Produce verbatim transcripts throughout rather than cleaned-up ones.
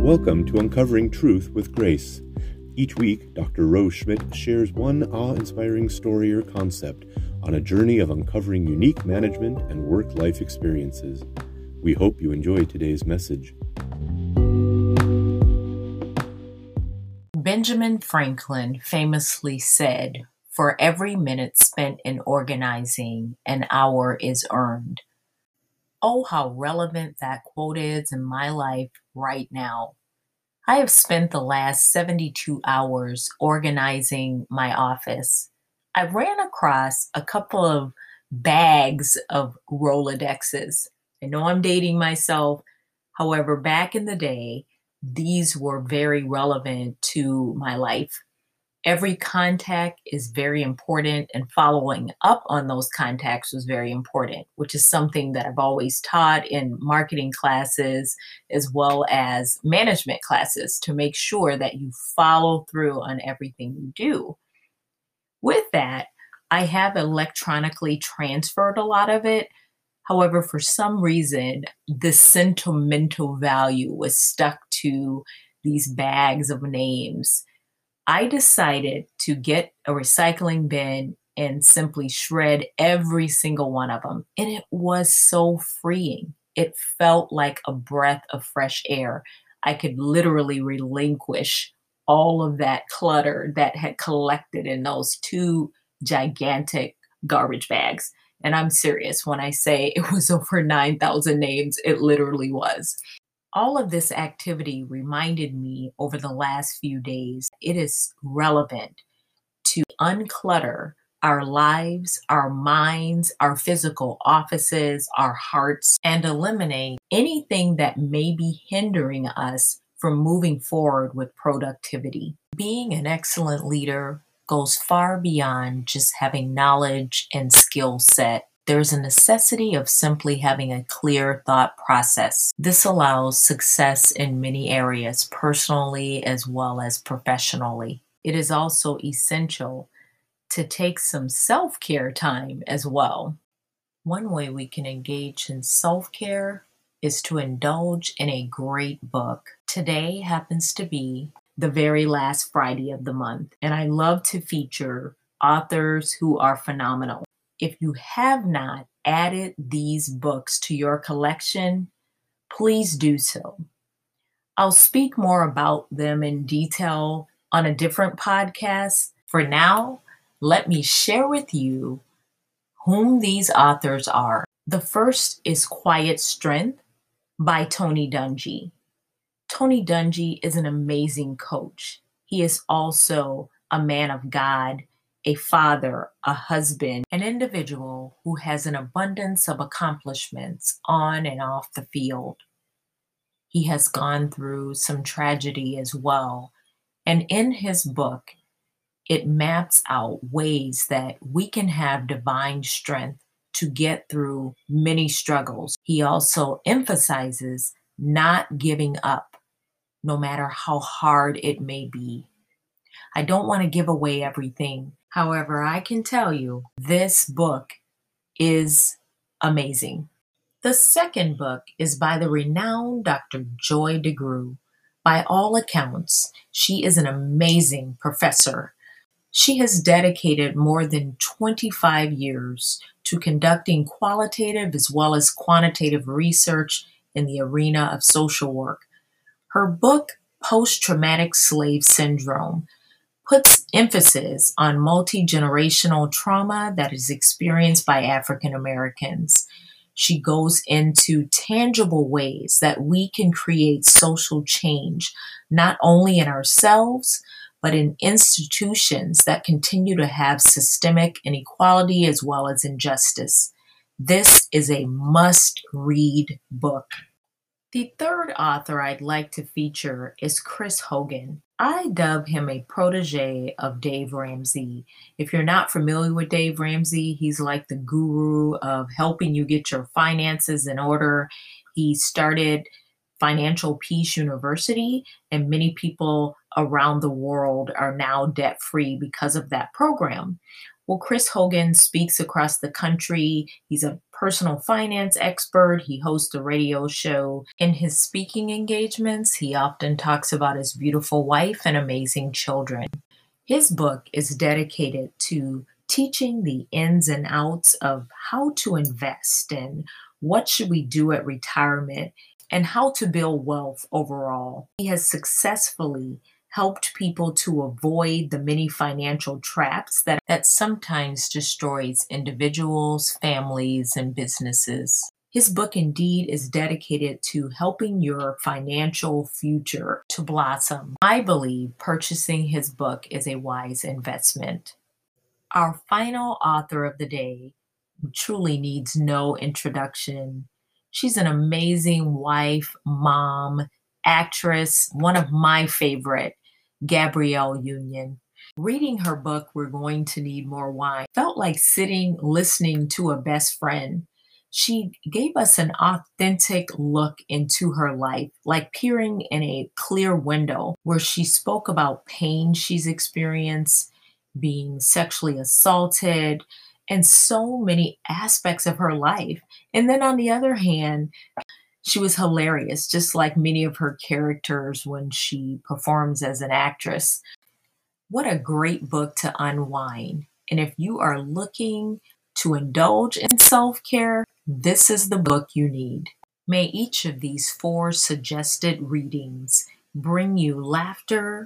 Welcome to Uncovering Truth with Grace. Each week, Doctor Rose Schmidt shares one awe-inspiring story or concept on a journey of uncovering unique management and work-life experiences. We hope you enjoy today's message. Benjamin Franklin famously said, "For every minute spent in organizing, an hour is earned." Oh, how relevant that quote is in my life right now. I have spent the last seventy-two hours organizing my office. I ran across a couple of bags of Rolodexes. I know I'm dating myself. However, back in the day, these were very relevant to my life. Every contact is very important, and following up on those contacts was very important, which is something that I've always taught in marketing classes as well as management classes, to make sure that you follow through on everything you do. With that, I have electronically transferred a lot of it. However, for some reason, the sentimental value was stuck to these bags of names. I decided to get a recycling bin and simply shred every single one of them. And it was so freeing. It felt like a breath of fresh air. I could literally relinquish all of that clutter that had collected in those two gigantic garbage bags. And I'm serious when I say it was over nine thousand names. It literally was. All of this activity reminded me over the last few days, it is relevant to unclutter our lives, our minds, our physical offices, our hearts, and eliminate anything that may be hindering us from moving forward with productivity. Being an excellent leader goes far beyond just having knowledge and skill set. There's a necessity of simply having a clear thought process. This allows success in many areas, personally as well as professionally. It is also essential to take some self-care time as well. One way we can engage in self-care is to indulge in a great book. Today happens to be the very last Friday of the month, and I love to feature authors who are phenomenal. If you have not added these books to your collection, please do so. I'll speak more about them in detail on a different podcast. For now, let me share with you whom these authors are. The first is Quiet Strength by Tony Dungy. Tony Dungy is an amazing coach. He is also a man of God, a father, a husband, an individual who has an abundance of accomplishments on and off the field. He has gone through some tragedy as well. And in his book, it maps out ways that we can have divine strength to get through many struggles. He also emphasizes not giving up, no matter how hard it may be. I don't want to give away everything. However, I can tell you this book is amazing. The second book is by the renowned Doctor Joy DeGruy. By all accounts, she is an amazing professor. She has dedicated more than twenty-five years to conducting qualitative as well as quantitative research in the arena of social work. Her book, Post-Traumatic Slave Syndrome, puts emphasis on multi-generational trauma that is experienced by African Americans. She goes into tangible ways that we can create social change, not only in ourselves, but in institutions that continue to have systemic inequality as well as injustice. This is a must-read book. The third author I'd like to feature is Chris Hogan. I dub him a protege of Dave Ramsey. If you're not familiar with Dave Ramsey, he's like the guru of helping you get your finances in order. He started Financial Peace University, and many people around the world are now debt-free because of that program. Well, Chris Hogan speaks across the country. He's a personal finance expert. He hosts a radio show. In his speaking engagements, he often talks about his beautiful wife and amazing children. His book is dedicated to teaching the ins and outs of how to invest and what should we do at retirement and how to build wealth overall. He has successfully helped people to avoid the many financial traps that, that sometimes destroys individuals, families, and businesses. His book indeed is dedicated to helping your financial future to blossom. I believe purchasing his book is a wise investment. Our final author of the day truly needs no introduction. She's an amazing wife, mom, actress, one of my favorite, Gabrielle Union. Reading her book, We're Going to Need More Wine, felt like sitting listening to a best friend. She gave us an authentic look into her life, like peering in a clear window, where she spoke about pain she's experienced, being sexually assaulted, and so many aspects of her life. And then on the other hand, she was hilarious, just like many of her characters when she performs as an actress. What a great book to unwind. And if you are looking to indulge in self-care, this is the book you need. May each of these four suggested readings bring you laughter,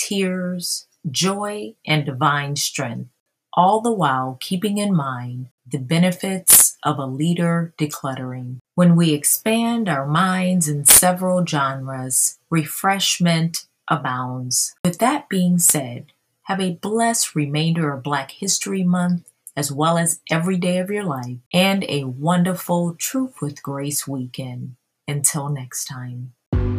tears, joy, and divine strength, all the while keeping in mind the benefits of a leader decluttering. When we expand our minds in several genres, refreshment abounds. With that being said, have a blessed remainder of Black History Month, as well as every day of your life, and a wonderful Truth with Grace weekend. Until next time.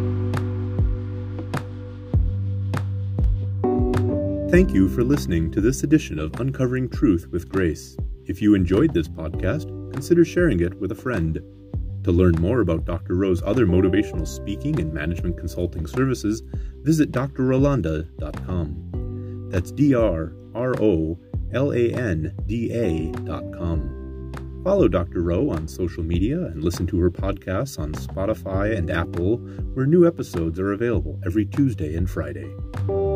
Thank you for listening to this edition of Uncovering Truth with Grace. If you enjoyed this podcast, consider sharing it with a friend. To learn more about Doctor Rowe's other motivational speaking and management consulting services, visit d r rolanda dot com. That's D R R O L A N D A dot com. Follow Doctor Rowe on social media and listen to her podcasts on Spotify and Apple, where new episodes are available every Tuesday and Friday.